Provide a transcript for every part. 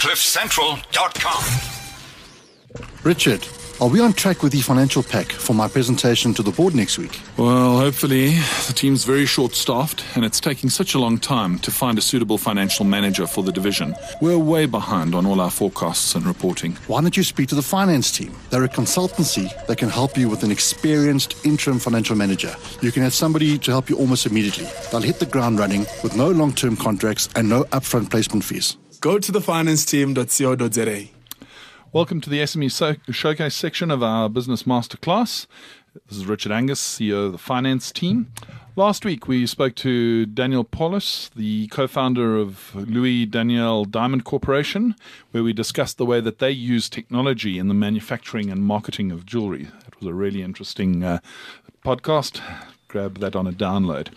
CliffCentral.com. Richard, are we on track with the financial pack for my presentation to the board next week? Well, hopefully. The team's very short-staffed, and it's taking such a long time to find a suitable financial manager for the division. We're way behind on all our forecasts and reporting. Why don't you speak to the finance team? They're a consultancy that can help you with an experienced interim financial manager. You can have somebody to help you almost immediately. They'll hit the ground running with no long-term contracts and no upfront placement fees. Go to thefinanceteam.co.za. Welcome to the SME Showcase section of our Business Masterclass. This is Richard Angus, CEO of the finance team. Last week, we spoke to Daniel Paulus, the co-founder of Louis Daniel Diamond Corporation, where we discussed the way that they use technology in the manufacturing and marketing of jewelry. It was a really interesting podcast. Grab that on a download.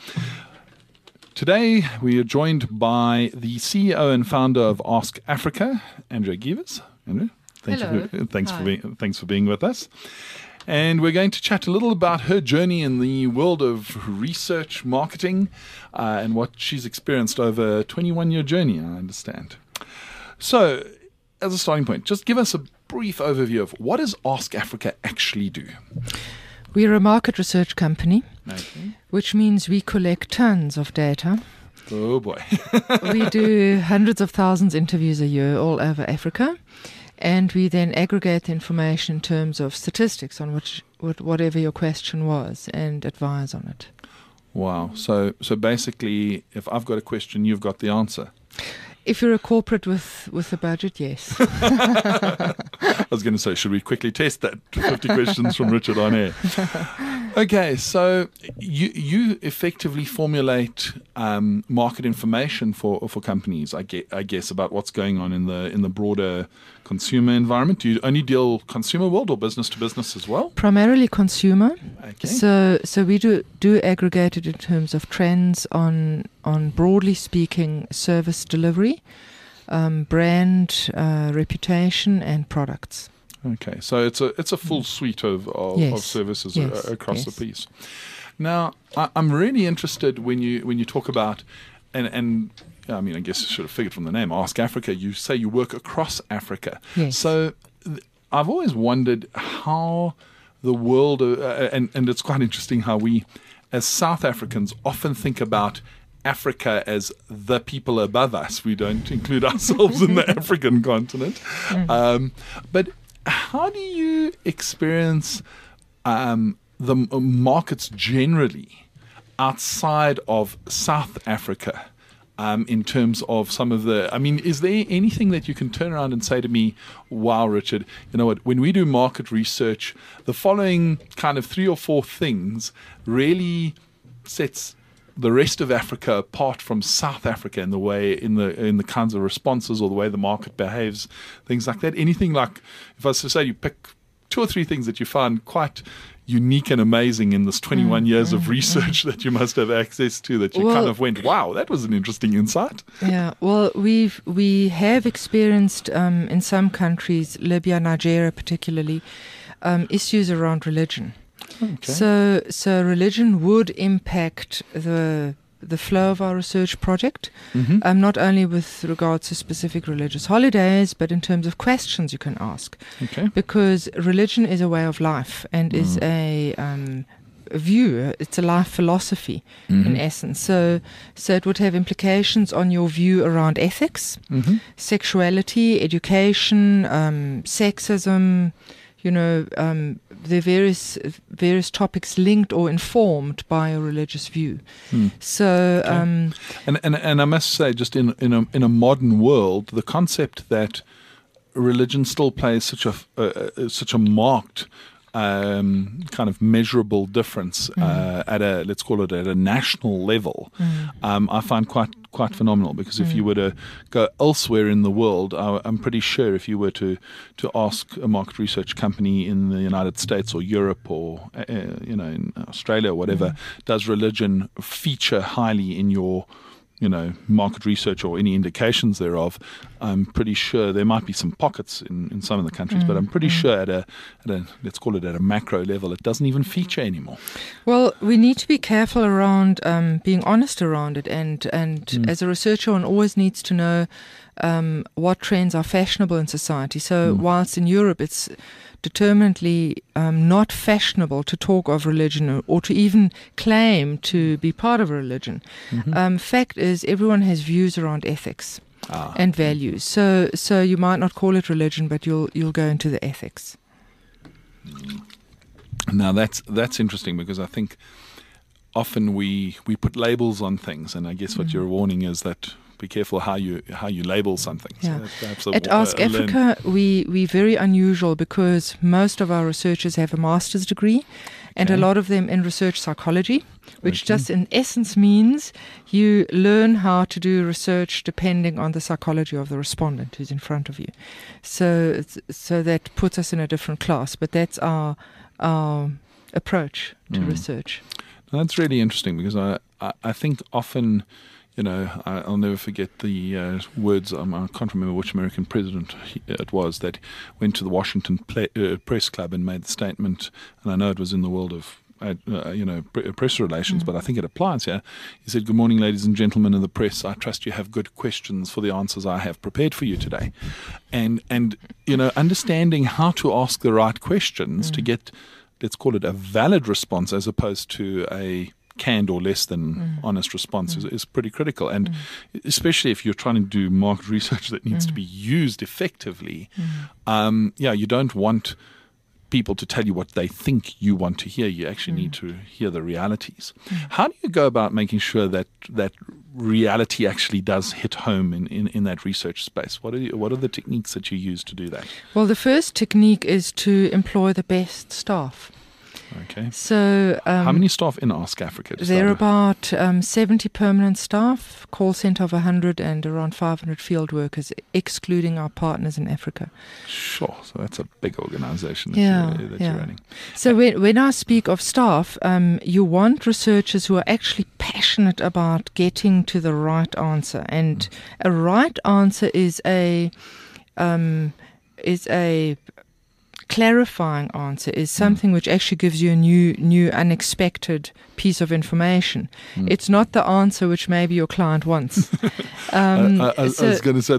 Today, we are joined by the CEO and founder of Ask Africa, Andrea Gevers. Andrea? Thanks for being with us. And we're going to chat a little about her journey in the world of research marketing and what she's experienced over a 21-year journey, I understand. So, as a starting point, just give us a brief overview of what does Ask Africa actually do? We're a market research company, Okay. which means we collect tons of data. Oh boy. We do hundreds of thousands of interviews a year all over Africa. And we then aggregate the information in terms of statistics on whatever your question was and advise on it. Wow. So basically, if I've got a question, you've got the answer. If you're a corporate with a budget, yes. I was going to say, should we quickly test that? 50 questions from Richard on air. Okay, so you effectively formulate market information for companies, I guess, about what's going on in the broader consumer environment. Do you only deal consumer world or business to business as well? Primarily consumer. Okay. So we do aggregate it in terms of trends on broadly speaking service delivery, brand reputation, and products. Okay, so it's a full suite of services across the piece. Now, I'm really interested when you talk about and I mean, I guess I should have figured from the name, Ask Africa. You say you work across Africa. Yes. So I've always wondered how the world and it's quite interesting how we, as South Africans, often think about Africa as the people above us. We don't include ourselves in the African continent, but how do you experience the markets generally outside of South Africa in terms of some of the... I mean, is there anything that you can turn around and say to me, wow, Richard, you know what, when we do market research, the following kind of 3 or 4 things really sets the rest of Africa apart from South Africa in the way, in the kinds of responses or the way the market behaves, things like that? Anything like, if I was to say you pick 2 or 3 things that you find quite unique and amazing in this 21 years of research that you must have access to, that you kind of went, wow, that was an interesting insight? Yeah, well, we have experienced in some countries, Libya, Nigeria particularly, issues around religion. Okay. So religion would impact the flow of our research project, not only with regards to specific religious holidays, but in terms of questions you can ask. Okay. Because religion is a way of life and is a view. It's a life philosophy in essence. So it would have implications on your view around ethics, sexuality, education, sexism. You know, there are various topics linked or informed by a religious view. So, and I must say, just in a modern world, the concept that religion still plays such a marked kind of measurable difference at a, let's call it, at a national level, I find quite phenomenal, because if you were to go elsewhere in the world, I'm pretty sure if you were to ask a market research company in the United States or Europe or in Australia or whatever, does religion feature highly in your market research or any indications thereof, I'm pretty sure there might be some pockets in some of the countries, but I'm pretty sure at a let's call it at a macro level, it doesn't even feature anymore. Well, we need to be careful around being honest around it, and as a researcher, one always needs to know what trends are fashionable in society. So whilst in Europe it's determinedly not fashionable to talk of religion or to even claim to be part of a religion, fact is everyone has views around ethics and values. So you might not call it religion, but you'll go into the ethics. Now that's interesting, because I think often we put labels on things, and I guess what you're warning is that be careful how you label something. Yeah. So that's At Ask Africa, we're very unusual because most of our researchers have a master's degree, and a lot of them in research psychology, which just in essence means you learn how to do research depending on the psychology of the respondent who's in front of you. So that puts us in a different class, but that's our approach to research. Now, that's really interesting, because I think often, I'll never forget the words. I can't remember which American president it was that went to the Washington Press Club and made the statement, and I know it was in the world of press relations, but I think it applies here. He said, "Good morning, ladies and gentlemen of the press. I trust you have good questions for the answers I have prepared for you today." And understanding how to ask the right questions to get, let's call it, a valid response as opposed to a canned or less than honest response is pretty critical. And especially if you're trying to do market research that needs to be used effectively, you don't want people to tell you what they think you want to hear. You actually need to hear the realities. How do you go about making sure that reality actually does hit home in that research space? What are the techniques that you use to do that? Well, the first technique is to employ the best staff. Okay. So how many staff in Ask Africa? There are about 70 permanent staff, call centre of 100, and around 500 field workers, excluding our partners in Africa. Sure. So that's a big organisation that you're running. So when I speak of staff, you want researchers who are actually passionate about getting to the right answer, and a right answer is a clarifying answer, is something which actually gives you a new unexpected piece of information. It's not the answer which maybe your client wants. I was going to say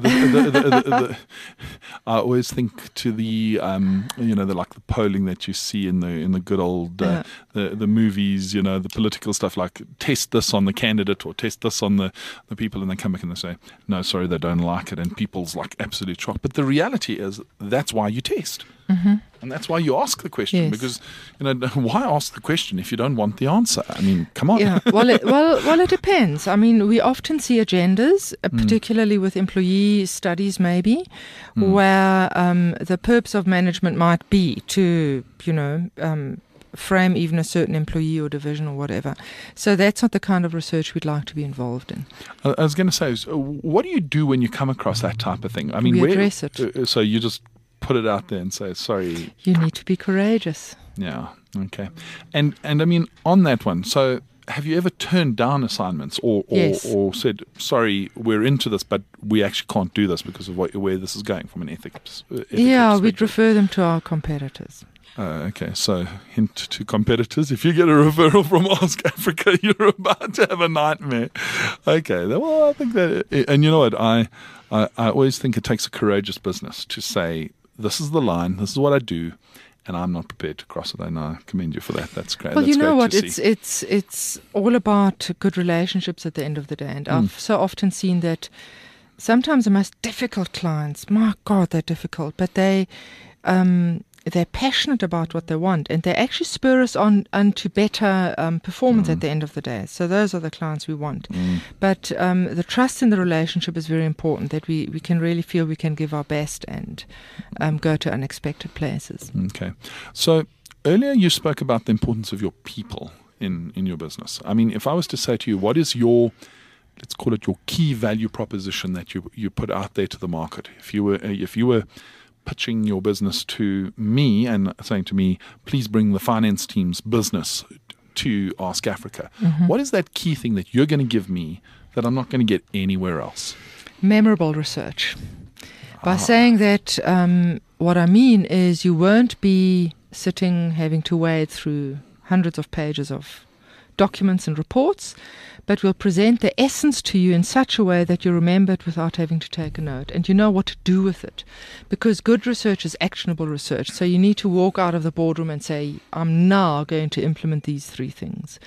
I always think to the the polling that you see in the good old the movies, the political stuff, like test this on the candidate or test this on the people, and they come back and they say, no, sorry, they don't like it, and people's like absolute shock. But the reality is that's why you test. And that's why you ask the question, because why ask the question if you don't want the answer? I mean, come on. Yeah. Well, it depends. I mean, we often see agendas, particularly with employee studies, maybe, where the purpose of management might be to frame even a certain employee or division or whatever. So that's not the kind of research we'd like to be involved in. I was going to say, what do you do when you come across that type of thing? I mean, we address it. So you just put it out there and say, sorry. You need to be courageous. Yeah. Okay. And I mean, on that one, so have you ever turned down assignments or said, sorry, we're into this, but we actually can't do this because of where this is going from an ethics perspective? We'd refer them to our competitors. Okay, so hint to competitors: if you get a referral from Ask Africa, you're about to have a nightmare. Okay, well, I think that, and you know what, I always think it takes a courageous business to say, this is the line, this is what I do, and I'm not prepared to cross it. And I commend you for that. That's great. Well, That's you know what? great to see. It's all about good relationships at the end of the day, and I've so often seen that sometimes the most difficult clients, my God, they're difficult, but they're passionate about what they want, and they actually spur us on to better performance at the end of the day. So those are the clients we want. But the trust in the relationship is very important, that we can really feel we can give our best and go to unexpected places. Okay. So earlier you spoke about the importance of your people in your business. I mean, if I was to say to you, what is your, let's call it your key value proposition that you put out there to the market? If you were pitching your business to me and saying to me, please bring the finance team's business to Ask Africa, what is that key thing that you're going to give me that I'm not going to get anywhere else? Memorable research. By saying that, what I mean is you won't be sitting having to wade through hundreds of pages of documents and reports, but we'll present the essence to you in such a way that you remember it without having to take a note, and you know what to do with it. Because good research is actionable research. So you need to walk out of the boardroom and say, I'm now going to implement these 3 things.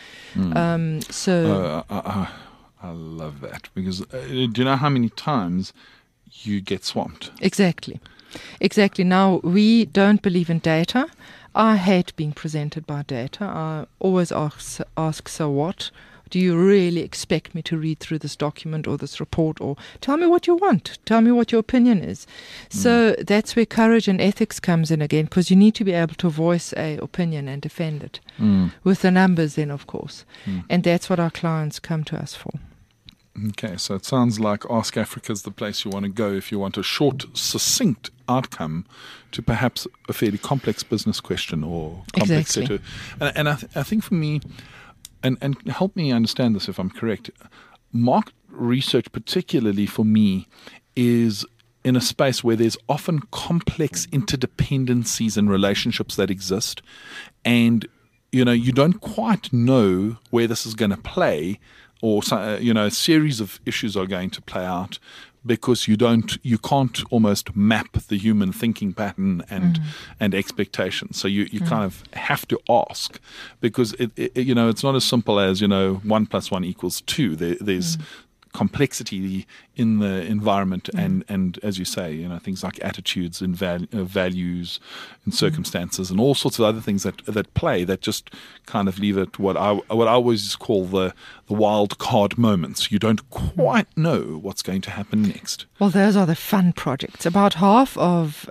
I love that, because do you know how many times you get swamped? Exactly. Now, we don't believe in data. I hate being presented by data. I always ask, so what? Do you really expect me to read through this document or this report, or tell me what you want? Tell me what your opinion is. So that's where courage and ethics comes in again, because you need to be able to voice a opinion and defend it with the numbers then, of course. And that's what our clients come to us for. Okay, so it sounds like Ask Africa is the place you want to go if you want a short, succinct outcome to perhaps a fairly complex business question or complex set of. And I think for me, and help me understand this if I'm correct, market research, particularly for me, is in a space where there's often complex interdependencies and relationships that exist, and you don't quite know where this is going to play, or a series of issues are going to play out, because you can't almost map the human thinking pattern and expectations. So you kind of have to ask, because it's not as simple as 1 + 1 = 2. There's complexity in the environment and as you say, things like attitudes and values and circumstances and all sorts of other things that play, that just kind of leave it what I always call the wild card moments. You don't quite know what's going to happen next. Well, those are the fun projects. About half of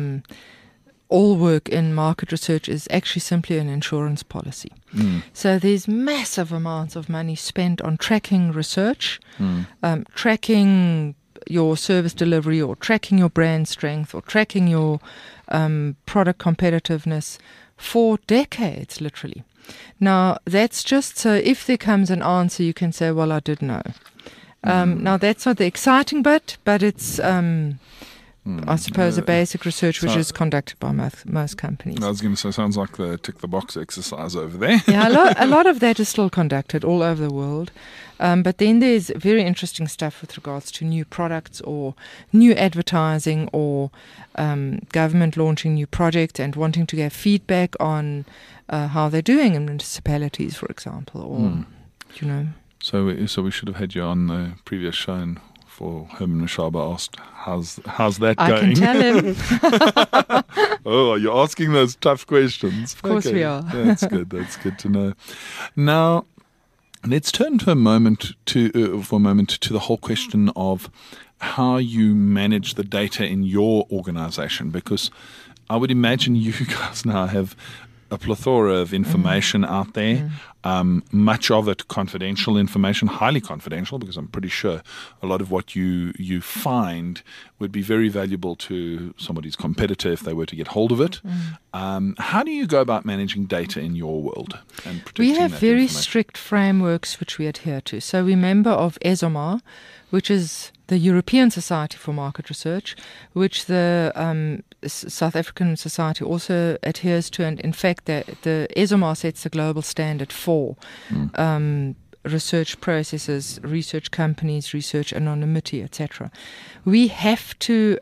all work in market research is actually simply an insurance policy. So there's massive amounts of money spent on tracking research, tracking your service delivery, or tracking your brand strength, or tracking your product competitiveness for decades, literally. Now, that's just so if there comes an answer, you can say, well, I did know. Now, that's not the exciting bit, but it's I suppose a basic research which is conducted by most companies. I was going to say, sounds like the tick the box exercise over there. Yeah, a lot of that is still conducted all over the world. But then there's very interesting stuff with regards to new products or new advertising, or government launching new projects and wanting to get feedback on how they're doing in municipalities, for example, or So we should have had you on the previous show, and for Herman Mashaba asked, how's that going? I can tell him. Oh, you're asking those tough questions. Of course we are. That's good. That's good to know. Now, let's turn for a moment to the whole question of how you manage the data in your organization, because I would imagine you guys now have a plethora of information out there, much of it confidential information, highly confidential, because I'm pretty sure a lot of what you find would be very valuable to somebody's competitor if they were to get hold of it. How do you go about managing data in your world and protecting We have that very information? strict frameworks which we adhere to. So we're member of ESOMAR, which is the European Society for Market Research, which the South African Society also adheres to. And in fact, the ESOMAR sets the global standard for research processes, research companies, research anonymity, etc. We have to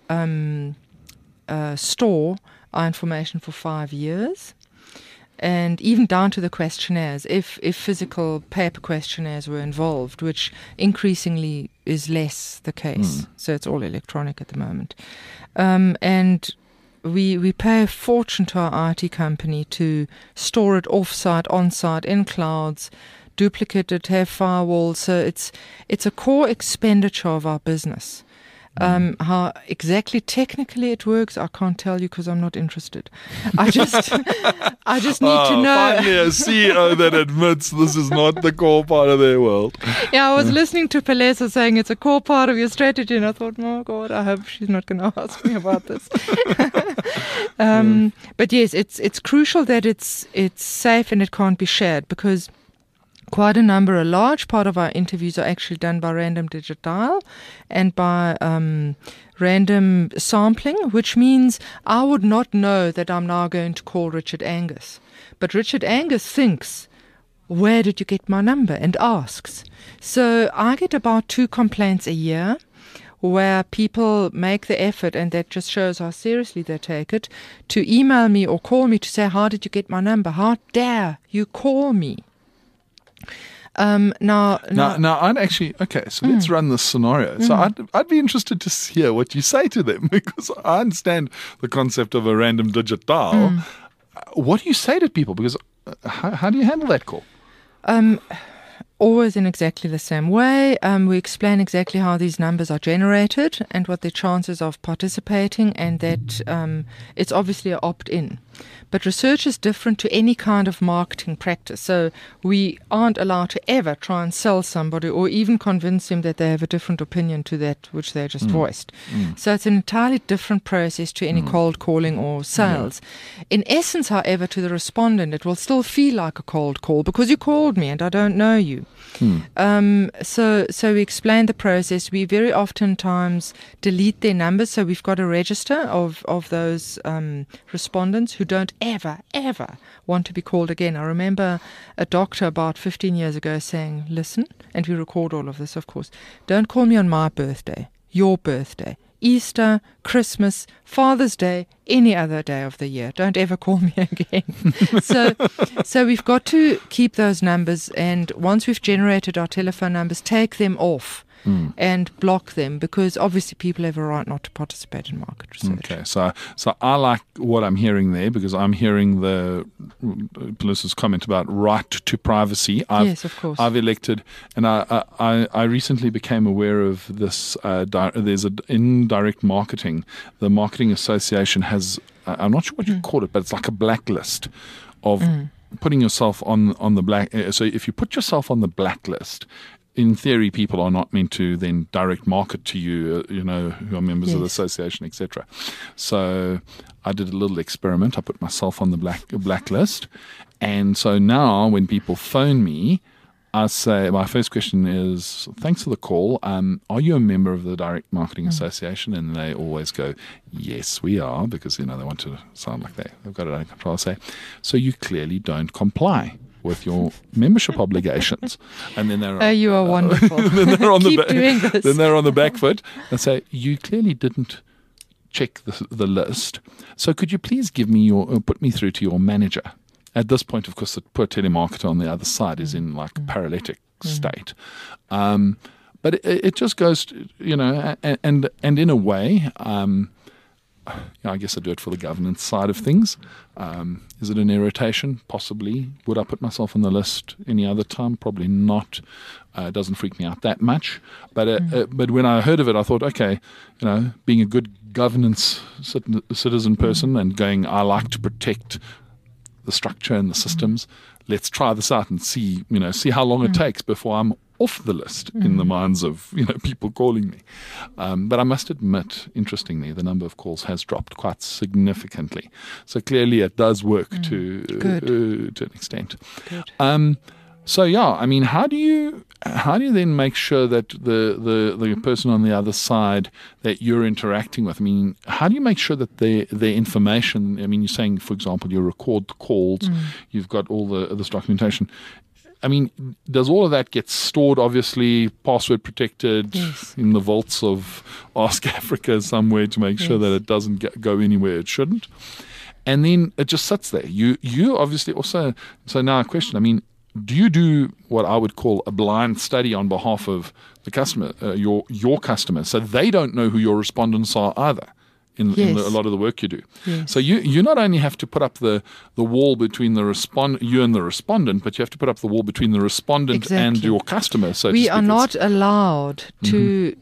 store our information for 5 years. And even down to the questionnaires, if physical paper questionnaires were involved, which increasingly is less the case. So it's all electronic at the moment. And we pay a fortune to our IT company to store it off-site, on-site, in clouds, duplicate it, have firewalls. So it's a core expenditure of our business. How exactly technically it works, I can't tell you because I'm not interested. I just need to know. Finally, a CEO that admits this is not the core part of their world. Yeah, I was listening to Palesa saying it's a core part of your strategy, and I thought, oh God, I hope she's not going to ask me about this. But yes, it's crucial that it's safe and it can't be shared, because a large part of our interviews are actually done by random digit dial and by random sampling, which means I would not know that I'm now going to call Richard Angus. But Richard Angus thinks where did you get my number? And asks. So I get about 2 complaints a year where people make the effort, and that just shows how seriously they take it, to email me or call me to say, how did you get my number? How dare you call me? Now, I'd actually, okay, so let's run this scenario. So I'd be interested to hear what you say to them, because I understand the concept of a random digit dial. What do you say to people? Because how do you handle that call? Always in exactly the same way. We explain exactly how these numbers are generated and what their chances of participating, and that it's obviously an opt-in. But research is different to any kind of marketing practice. So we aren't allowed to ever try and sell somebody or even convince them that they have a different opinion to that which they just voiced. So it's an entirely different process to any cold calling or sales. In essence, however, to the respondent, it will still feel like a cold call because you called me and I don't know you. So we explain the process. We very oftentimes delete their numbers. So we've got a register of those respondents who don't ever want to be called again. I remember a doctor about 15 years ago saying, listen, and we record all of this, of course, don't call me on my birthday, your birthday, Easter, Christmas, Father's Day, any other day of the year. Don't ever call me again. So we've got to keep those numbers, and once we've generated our telephone numbers, take them off and block them, because obviously people have a right not to participate in market research. Okay, so I like what I'm hearing there, because I'm hearing Melissa's comment about right to privacy. Yes, of course. I've elected, and I recently became aware of this. There's an indirect marketing. The Marketing Association has, I'm not sure what you call it, but it's like a blacklist of putting yourself on the black. So if you put yourself on the blacklist, in theory, people are not meant to then direct market to you, who are members of the association, etc. So I did a little experiment. I put myself on the blacklist. And so now when people phone me, I say, my first question is, thanks for the call. Are you a member of the Direct Marketing Association? And they always go, yes, we are, because, they want to sound like they've got it under control. I say, so you clearly don't comply with your membership obligations. And then they're you are wonderful. Then they're on Keep doing this. Then they're on the back foot and say, you clearly didn't check the list. So could you please give me put me through to your manager? At this point, of course, the poor telemarketer on the other side is in like a paralytic state. But it just goes, and in a way, I guess I do it for the governance side of things. Is it an irritation? Possibly. Would I put myself on the list any other time? Probably not. It doesn't freak me out that much. But when I heard of it, I thought, okay, being a good governance citizen person and going, I like to protect the structure and the systems. Let's try this out and see how long it takes before I'm off the list in the minds of people calling me. But I must admit, interestingly, the number of calls has dropped quite significantly. So clearly, it does work to an extent. Good. So yeah, I mean, how do you then make sure that the person on the other side that you're interacting with, I mean, how do you make sure that their information, I mean, you're saying, for example, you record the calls, you've got all this documentation. I mean, does all of that get stored, obviously, password protected in the vaults of Ask Africa somewhere to make sure that it doesn't go anywhere it shouldn't? And then it just sits there. You obviously also, so now a question, I mean, do you do what I would call a blind study on behalf of the customer, your customer, so they don't know who your respondents are either in a lot of the work you do? Yes. So you not only have to put up the wall between you and the respondent, but you have to put up the wall between the respondent and your customer. So we are not allowed to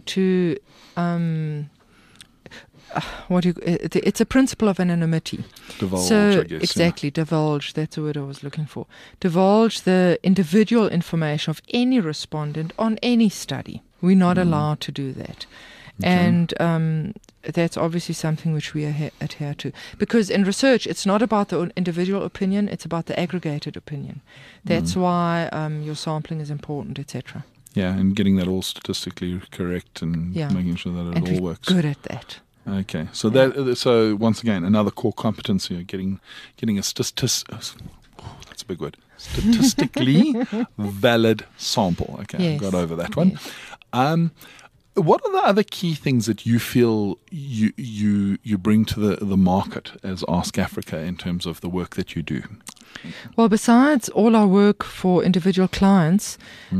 it's a principle of anonymity. Divulge, I guess. Exactly, divulge, that's the word I was looking for. Divulge the individual information of any respondent on any study. We're not allowed to do that. Okay. And that's obviously something which we adhere to. Because in research, it's not about the individual opinion, it's about the aggregated opinion. That's why your sampling is important, etc. Yeah, and getting that all statistically correct and making sure that it all works. Good at that. Okay, so so once again, another core competency of getting a that's a big word, statistically valid sample. Okay, Yes. I got over that one. Yes. What are the other key things that you feel you bring to the market as Ask Africa in terms of the work that you do? Well, besides all our work for individual clients,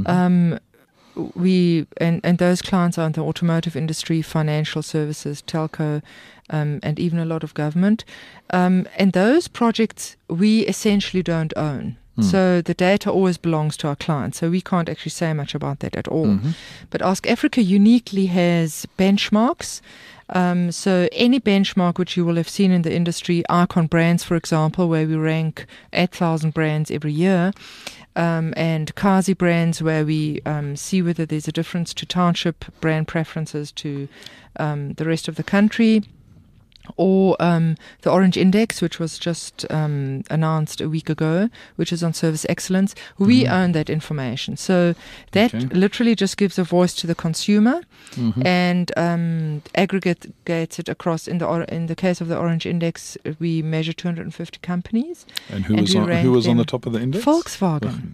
we and those clients are in the automotive industry, financial services, telco, and even a lot of government. And those projects we essentially don't own. So the data always belongs to our clients. So we can't actually say much about that at all. But Ask Africa uniquely has benchmarks. So any benchmark which you will have seen in the industry, Icon Brands, for example, where we rank 8,000 brands every year, and Kazi Brands, where we see whether there's a difference to township brand preferences to the rest of the country, or the Orange Index, which was just announced a week ago, which is on service excellence. We own that information. So that literally just gives a voice to the consumer and aggregates it across. In the case of the Orange Index, we measure 250 companies. And who was on the top of the index? Volkswagen.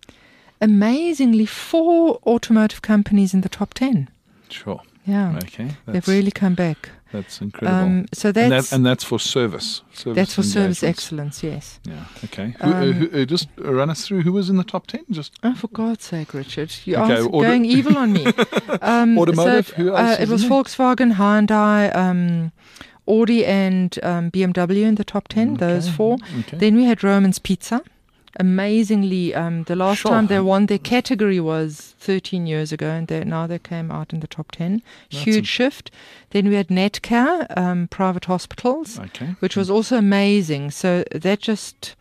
Amazingly, 4 automotive companies in the top 10. Sure. Yeah. Okay. They've really come back. That's incredible. So that's and that's for service. That's for service engagements. excellence. Yes. Yeah. Okay. Who, just run us through who was in the top 10. Just Oh, for God's sake, Richard, you Okay, are going evil on me. Automotive. Who else? It was Volkswagen, Hyundai, Audi, and BMW in the top 10. Those 4. Okay. Then we had Roman's Pizza. Amazingly, the last Sure. time they won their category was 13 years ago, and now they came out in the top 10. Huge shift. Then we had Netcare, private hospitals, Okay. which was also amazing. So that just,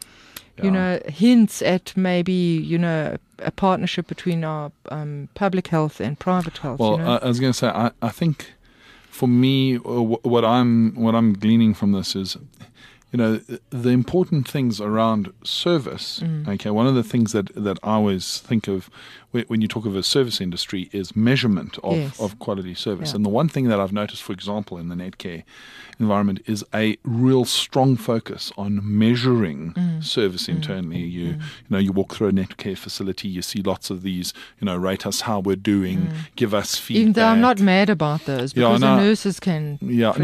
hints at maybe, a partnership between our public health and private health. Well, I was going to say, I think for me, what I'm gleaning from this is, the important things around service. Okay, one of the things that I always think of when you talk of a service industry is measurement of quality service. Yeah. And the one thing that I've noticed, for example, in the Netcare environment is a real strong focus on measuring service internally. You walk through a Netcare facility, you see lots of these, rate us how we're doing, give us feedback. Even though I'm not mad about those, because the nurses can. But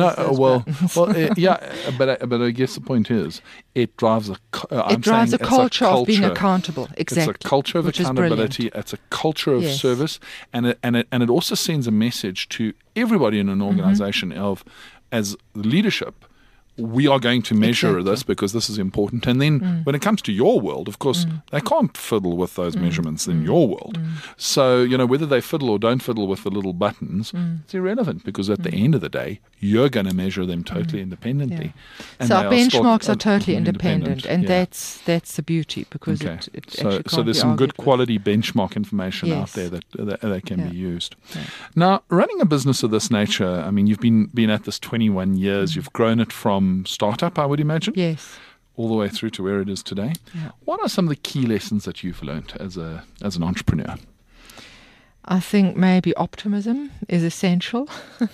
I guess the point is, it drives a culture of being accountable. Exactly, it's a culture of accountability. It's a culture of service, and it also sends a message to everybody in an organization of, as leadership, we are going to measure this because this is important. And then when it comes to your world, of course, they can't fiddle with those measurements in your world. So, whether they fiddle or don't fiddle with the little buttons, it's irrelevant, because at the end of the day, you're going to measure them totally independently. Yeah. And So our benchmarks are still totally independent, and that's the beauty, because it actually so can't there's be some good argued with. quality benchmark information out Yes. there that can be used. Yeah. Now, running a business of this nature, I mean, you've been at this 21 years. You've grown it from startup, I would imagine, Yes. all the way through to where it is today. Yeah. What are some of the key lessons that you've learned as an entrepreneur? I think maybe optimism is essential.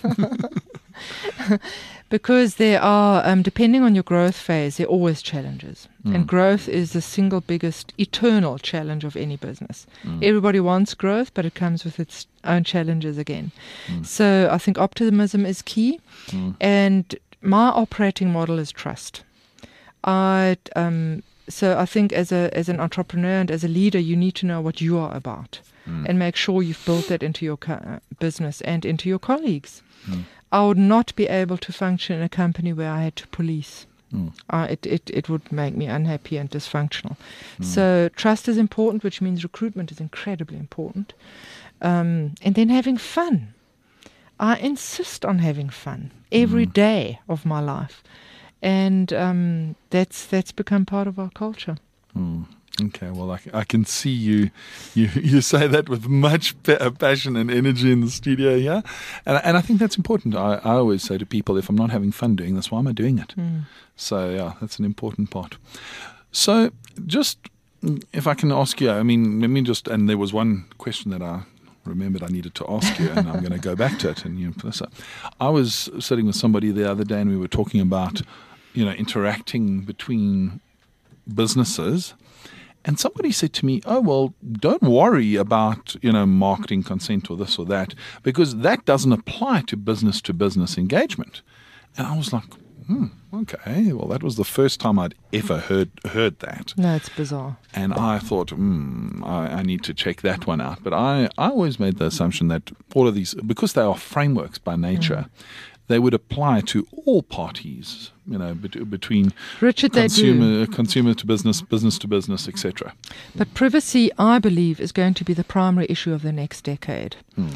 Because there are, depending on your growth phase, there are always challenges. And growth is the single biggest eternal challenge of any business. Everybody wants growth, but it comes with its own challenges again. So I think optimism is key. And my operating model is trust. So I think as an entrepreneur and as a leader, you need to know what you are about and make sure you've built that into your business and into your colleagues. I would not be able to function in a company where I had to police. It would make me unhappy and dysfunctional. So trust is important, which means recruitment is incredibly important. And then having fun. I insist on having fun every day of my life. And that's become part of our culture. Okay, well, I can see you say that with much passion and energy in the studio here. And I think that's important. I always say to people, if I'm not having fun doing this, why am I doing it? So, yeah, that's an important part. So, just if I can ask you, I mean, and there was one question that I remembered I needed to ask you, and I'm going to go back to it. And I was sitting with somebody the other day, and we were talking about, interacting between businesses And somebody said to me, "Oh, well, don't worry about, marketing consent or this or that, because that doesn't apply to business engagement." And I was like, okay, well, that was the first time I'd ever heard that. No, it's bizarre. And I thought, I need to check that one out. But I always made the assumption that all of these, because they are frameworks by nature, they would apply to all parties, between Richard, consumer to business to business, etc. But privacy, I believe, is going to be the primary issue of the next decade.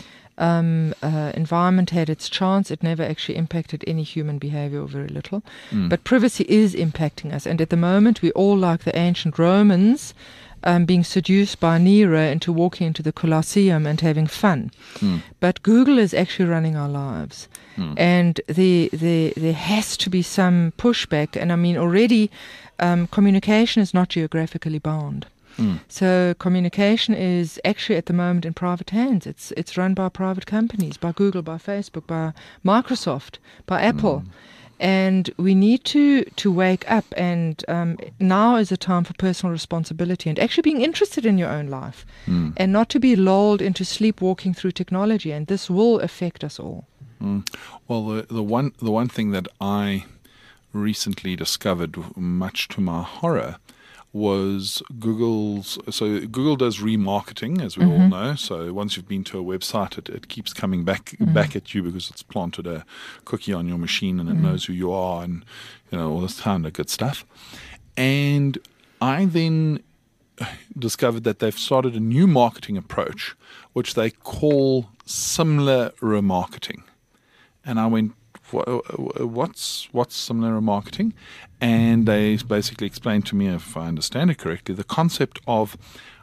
Environment had its chance. It never actually impacted any human behavior, or very little. But privacy is impacting us. And at the moment, we're all like the ancient Romans, being seduced by Nero into walking into the Colosseum and having fun. But Google is actually running our lives. And there has to be some pushback. And I mean, already communication is not geographically bound. So communication is actually at the moment in private hands. It's run by private companies, by Google, by Facebook, by Microsoft, by Apple. And we need to wake up, and now is a time for personal responsibility and actually being interested in your own life and not to be lulled into sleepwalking through technology. And this will affect us all. Well, the one thing that I recently discovered, much to my horror, was Google does remarketing, as we all know. So once you've been to a website, it keeps coming back at you because it's planted a cookie on your machine and it knows who you are and all this kind of good stuff. And I then discovered that they've started a new marketing approach, which they call similar remarketing. And I went, what's similar remarketing? And they basically explained to me, if I understand it correctly, the concept of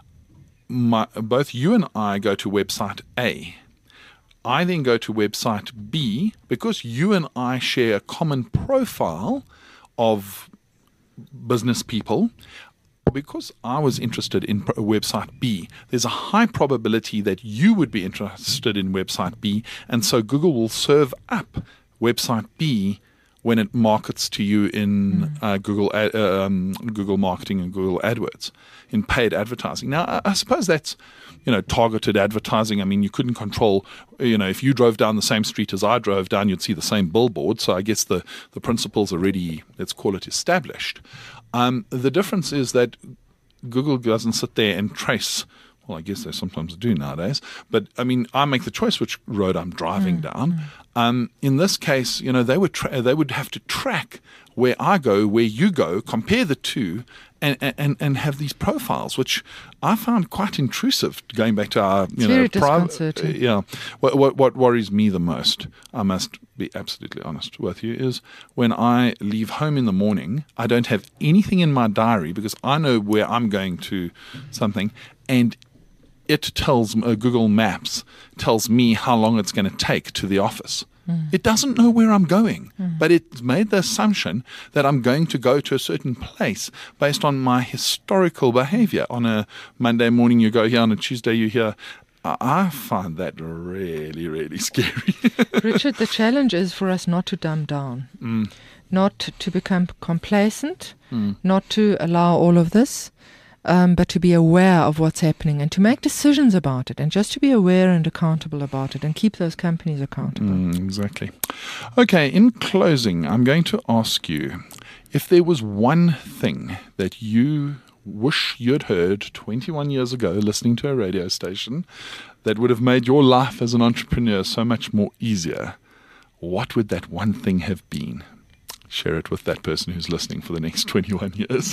both you and I go to website A. I then go to website B because you and I share a common profile of business people. Because I was interested in website B, there's a high probability that you would be interested in website B, and so Google will serve up website B when it markets to you in Google Marketing and Google AdWords, in paid advertising. Now, I suppose that's targeted advertising. I mean, you couldn't control, if you drove down the same street as I drove down, you'd see the same billboard. So I guess the principle's already, let's call it, established. The difference is that Google doesn't sit there and trace. Well, I guess they sometimes do nowadays. But, I mean, I make the choice which road I'm driving down. In this case, they would have to track where I go, where you go, compare the two, and have these profiles, which I found quite intrusive, going back to our, private. What worries me the most, I must be absolutely honest with you, is when I leave home in the morning, I don't have anything in my diary because I know where I'm going to something, and it tells Google Maps tells me how long it's going to take to the office. It doesn't know where I'm going, but it's made the assumption that I'm going to go to a certain place based on my historical behavior. On a Monday morning, you go here. On a Tuesday, you here. I find that really, really scary. Richard, the challenge is for us not to dumb down, not to become complacent, not to allow all of this. But to be aware of what's happening and to make decisions about it, and just to be aware and accountable about it and keep those companies accountable. Exactly. Okay, in closing, I'm going to ask you if there was one thing that you wish you'd heard 21 years ago listening to a radio station that would have made your life as an entrepreneur so much more easier, what would that one thing have been? Share it with that person who's listening for the next 21 years.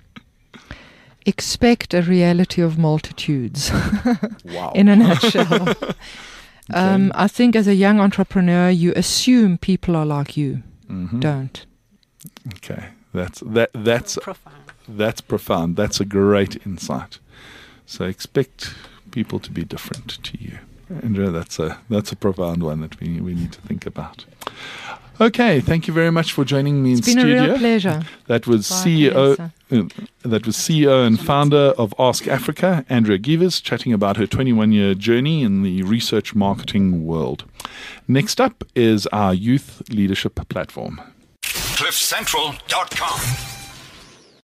Expect a reality of multitudes. Wow. In a nutshell. Okay. I think as a young entrepreneur, you assume people are like you. Don't. Okay. That's profound. That's profound. That's a great insight. So expect people to be different to you. Andrea, that's a profound one that we need to think about. Okay, thank you very much for joining me in studio. It's been a real pleasure. That was CEO and founder of Ask Africa, Andrea Givers, chatting about her 21-year journey in the research marketing world. Next up is our youth leadership platform. CliffCentral.com